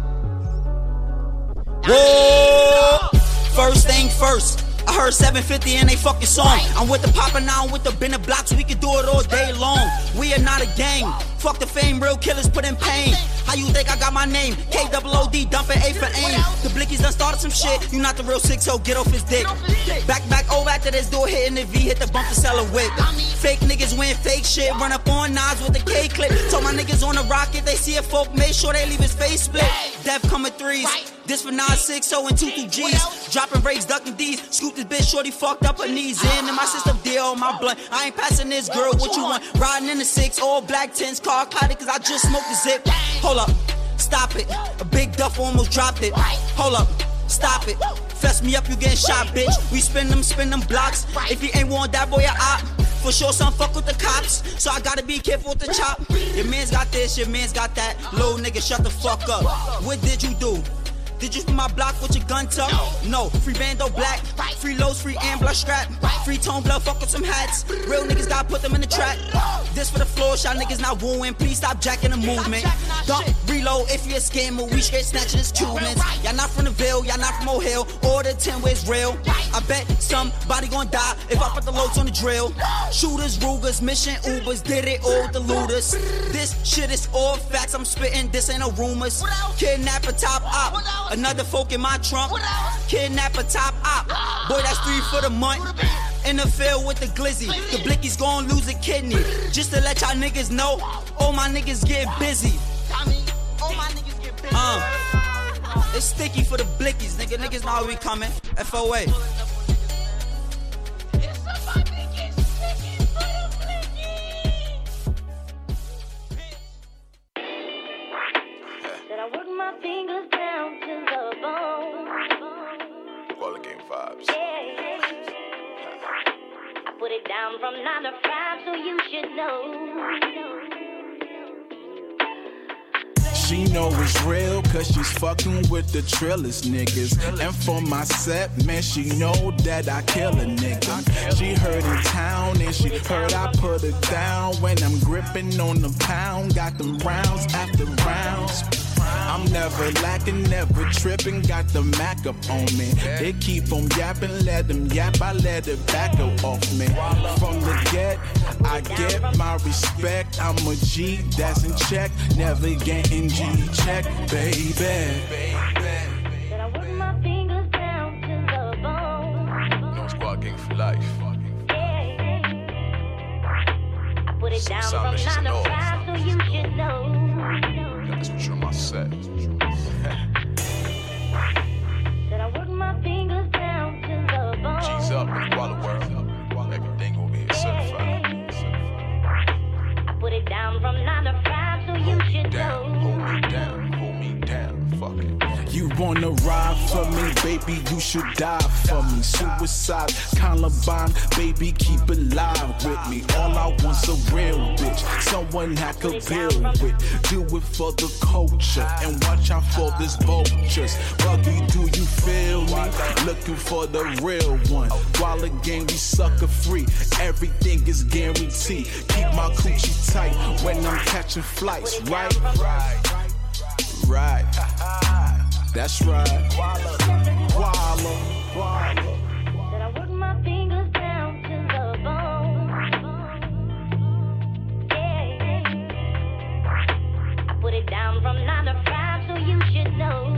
Whoa! First thing first. I heard seven fifty in they fucking song. I'm with the Papa now, I'm with the Bennett Blocks. We can do it all day long. We are not a gang. Fuck the fame, real killers put in pain. How you think I got my name? K O O D, dumping A for aim. The Blickies done started some shit. You not the real six, so get off his dick. Back, back, over after this door hitting the V, hit the bumper, sell a whip. Fake niggas win fake shit. Run up on knives with the K clip. Told my niggas on the rocket, they see a folk, make sure they leave his face split. Death coming threes. This for nine six oh and two two G's. Dropping brakes, ducking D's. Scoop this bitch, shorty fucked up her knees in. And my system deal on my blunt. I ain't passing this girl, what you want? Riding in the six, all black tents, car clouded, cause I just smoked the zip. Hold up, stop it. A big duff almost dropped it. Hold up, stop it. Fess me up, you getting shot, bitch. We spin them, spin them blocks. If you ain't want that boy, a op. For sure, son, fuck with the cops. So I gotta be careful with the chop. Your man's got this, your man's got that. Little nigga, shut the fuck up. What did you do? Did you spin my block with your gun tuck? No. Free bando black, free lows, free ambush strap, free tone blood, fuck with some hats. Real niggas gotta put them in the trap. This for the floor, y'all niggas not wooing. Please stop jacking the movement. Don't reload if you're a scammer. We straight snatching his Cubans. Y'all not from the Ville, y'all not from O'Hill. Order ten ways real. I bet somebody gon' die if I put the loads on the drill. Shooters, Rugers, mission Ubers, did it all with the looters. This shit is all facts. I'm spitting, this ain't no rumors. Kidnapper top op. Another folk in my trunk. Kidnapper top op. Boy, that's three for the month. In the field with the glizzy. The Blickies gon' lose a kidney. Just to let y'all niggas know, all my niggas get busy. Uh, it's sticky for the Blickies, nigga. Niggas know how we coming. F O A. Put it down from nine to five, so you should know. She know it's real, cause she's fucking with the trillest niggas. And for my set, man, she know that I kill a nigga. She heard in town, and she heard I put her down. When I'm gripping on the pound, got them rounds after rounds. I'm never lacking, never tripping, got the Mac up on me. They keep on yapping, let them yap, I let it back up off me. From the get, I get my respect. I'm a G, that's in check, never getting G check, baby. That I work my fingers down to the bone. No squad gang for life. Yeah. I put it down from nine to five, so you should know. Got this on my set. That I work my fingers down to the bone. G's up in the Walla world. Everything will be certified. I put it down from nine to five, so you should down, know. hold me down, hold me down, fuck it. You wanna ride for me, baby, you should die for me. Suicide, Columbine, baby, keep it live with me. All I want's a real bitch, someone I could build with. Do it for the culture and watch out for this vultures. Buggy, do you feel me? Looking for the real one. While again we sucker free, everything is guaranteed. Keep my coochie tight when I'm catching flights, right? Right. That's right. Walla, walla. That I work my fingers down to the bone. Yeah. I put it down from nine to five, so you should know.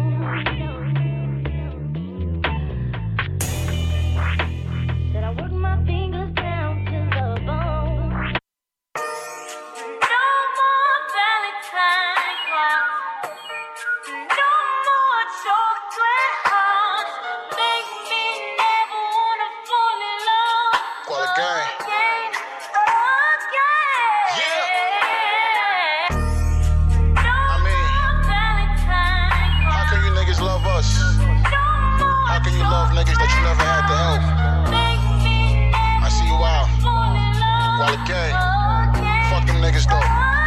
That I work my fingers down to the bone. No more Valentine cards. No more chocolate hearts. Make me never wanna fall in love Quality gang. again, again. Yeah. No I mean, more Valentine how cards. can you niggas love us? No more How can you love niggas that you never had to help? Make me I see you out. fall in love Quality gang. again, Fuck them niggas though.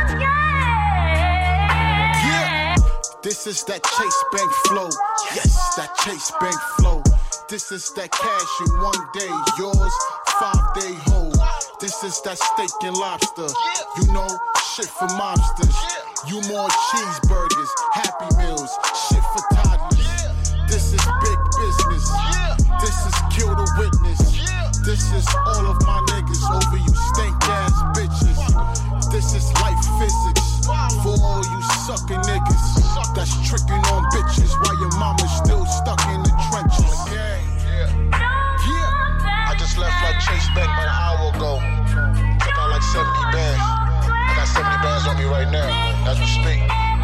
again. Yeah. This is that Chase Bank flow. Yes, that Chase Bank flow. This is that cash in one day, yours, five day hold. This is that steak and lobster. You know, shit for mobsters. You more cheeseburgers, Happy Meals, shit for toddlers. This is big business. This is kill the witness. This is all of my niggas over you stink ass bitches. This is life physics for all you sucking niggas that's tricking on bitches while your mama's still stuck in the trenches. Yeah, yeah. I just left like Chase Bank about an hour ago. Took out like seventy bands. I got seventy bands on me right now as we speak.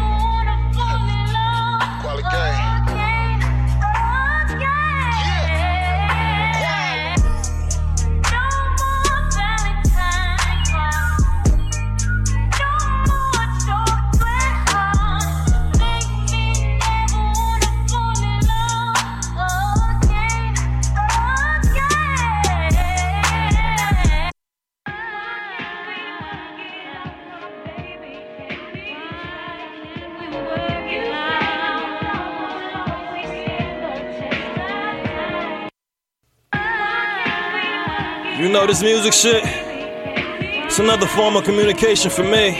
Quality gang. You know this music shit? It's another form of communication for me.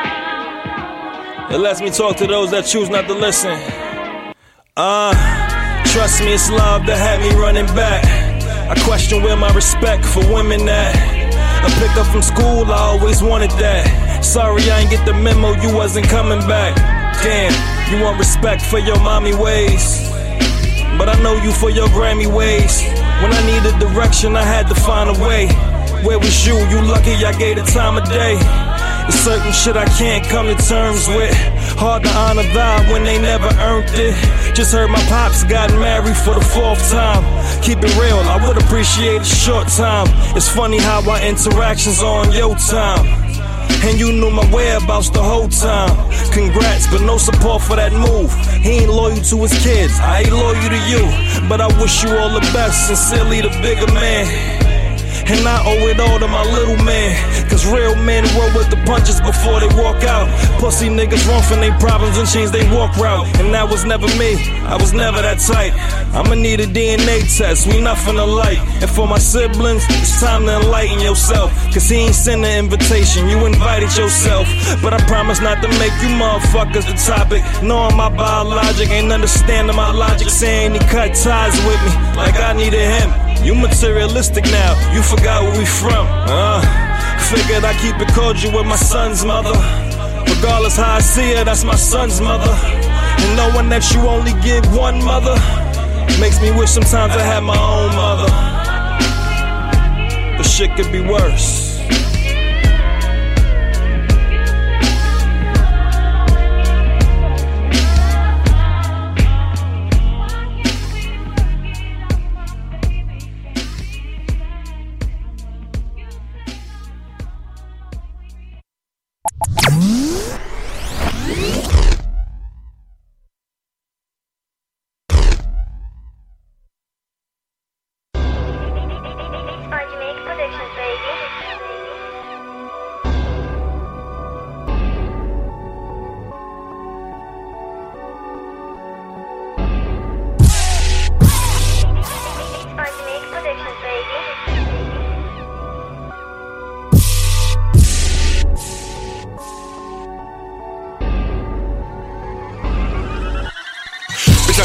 It lets me talk to those that choose not to listen. Uh, trust me, it's love that had me running back. I question where my respect for women at. A pickup from school, I always wanted that. Sorry I ain't get the memo, you wasn't coming back. Damn, you want respect for your mommy ways, but I know you for your Grammy ways. When I needed direction, I had to find a way. Where was you? You lucky I gave the time of day. There's certain shit I can't come to terms with. Hard to honor that when they never earned it. Just heard my pops got married for the fourth time. Keep it real, I would appreciate a short time. It's funny how our interactions on your time. And you knew my whereabouts the whole time. Congrats, but no support for that move. He ain't loyal to his kids, I ain't loyal to you. But I wish you all the best, sincerely the bigger man. And I owe it all to my little man. Cause real men roll with the punches before they walk out. Pussy niggas run from their problems and change they walk route. And that was never me, I was never that tight. I'ma need a D N A test, we nothing alike. And for my siblings, it's time to enlighten yourself. Cause he ain't send an invitation, you invited yourself. But I promise not to make you motherfuckers the topic. Knowing my biologic, ain't understanding my logic. Saying he cut ties with me, like I needed him. You materialistic now, you forgot where we from. Uh, figured I keep it cordial with my son's mother. Regardless how I see her, that's my son's mother. And knowing that you only get one mother makes me wish sometimes I had my own mother. But shit could be worse.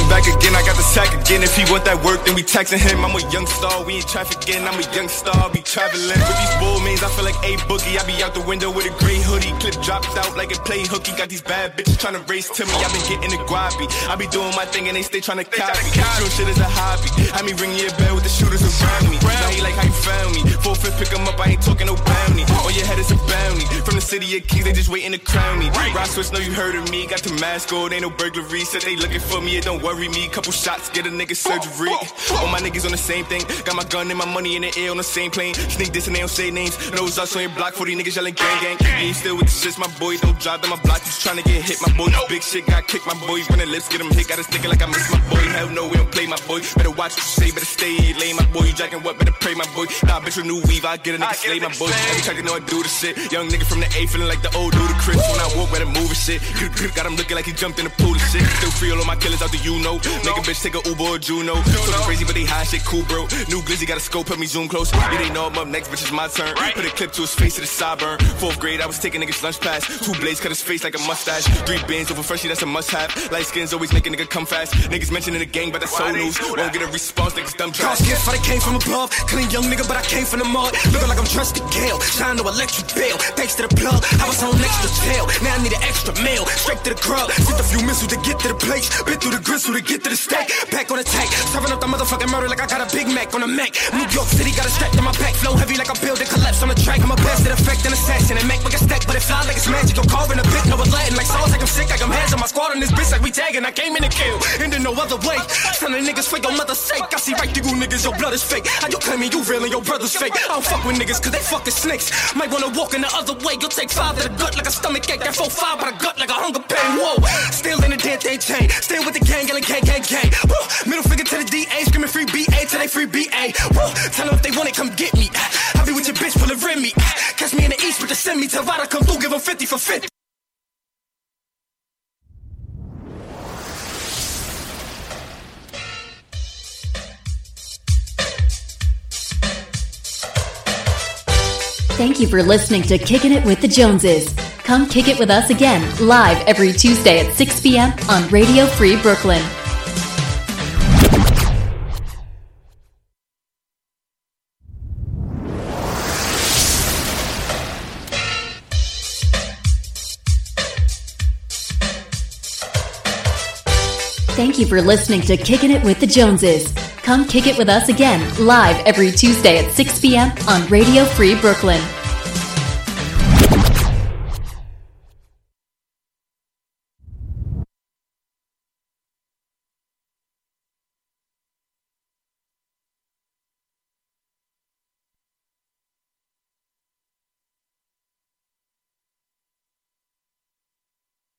I'm back again, I got the sack again. If he want that work, then we taxing him. I'm a young star, we ain't trafficking. I'm a young star, be traveling. With these bull mains, I feel like a boogie. I be out the window with a gray hoodie. Clip dropped out like it play hooky. Got these bad bitches trying to race to me. I been getting the guapi. I be doing my thing and they stay trying to copy. Shooting shit is a hobby. I me ring your bell with the shooters around me. Now he like how you found me. Full fifth, pick him up, I ain't talking no bounty. On your head is a bounty. From the city of kings, they just waiting to crown me. Rock Swiss, know you heard of me. Got the mask on, ain't no burglary. Said they looking for me, it don't worry me. Couple shots, get a nigga surgery. All my niggas on the same thing. Got my gun and my money in the air on the same plane. Sneak this and they don't say names. Nose us on your block for these niggas yelling gang gang. You ain't still with the shits, my boy. Don't drive to my block, just trying to get hit. My boy, big shit got kicked. My boy, running lips, get him hit. Got a sticker like I miss my boy. Hell no, we don't play my boy. Better watch what you say, better stay lame. My boy, you jacking what? Better pray my boy. Nah, bitch, with new weave, I get a nigga slay my boy. Every track you know I do the shit. Young nigga from the A, feeling like the old dude of Chris. When I walk, better move and shit. Got him looking like he jumped in the pool and shit. Still free all of my killers out the you know. Make a bitch take a Uber or Juno. Talking crazy, but they high shit cool, bro. New Glizzy got a scope, help me zoom close. Yeah, they know I'm up next, bitch, it's my turn. Put a clip to his face to the sideburn. Fourth grade, I was taking niggas lunch pass. Two blades cut his face like a mustache. Three bins over freshie, that's a must have. Light skins always make a nigga come fast. Niggas mentioned in the gang, but that's so news. Won't get a response, niggas dumb trash. Cross gift, I came from above. Clean young nigga, but I came from the mud. Looking like I'm dressed to Gale. Shine no electric bill. Thanks to the plug, I was on extra tail. Now I need an extra meal. Straight to the grub. Sent a few missiles to get to the place. Been through the gristle to get to the steak. Back on attack. Serving up the motherfucking murder like I got a Big Mac on a Mac. New York City got a strap on my back. Flow heavy like a building collapse on the track. I'm a bastard effect and assassin. And make like a stack, but it fly like it's magic. I'm carving a bit, no Latin. Like sauce, like I'm sick, like I'm hands on my squad on this bitch, like we tagging. I came in to kill, and then no other way. Son of niggas for your mother's sake. I see right through you niggas, your blood is fake. How you claiming you real and your brother's fake? I don't fuck with niggas cause they fucking snakes. Might wanna walk in the other way. You'll take five to the gut like a stomach ache. That four five by the gut like a hunger pain. Whoa, still in the damn thing chain. Still with the gang, yelling gang, gang, gang. Woo. Middle finger to the D A, screaming free B A till they free B A. Woo. Tell them if they want it, come get me. I be with your bitch, pull a rim me. Catch me in the east with the send me. Tavada come through, give them fifty for fifty. Thank you for listening to Kickin' It with the Joneses. Come kick it with us again, live every Tuesday at six p.m. on Radio Free Brooklyn. Thank you for listening to Kickin' It with the Joneses. Come kick it with us again, live every Tuesday at six p.m. on Radio Free Brooklyn.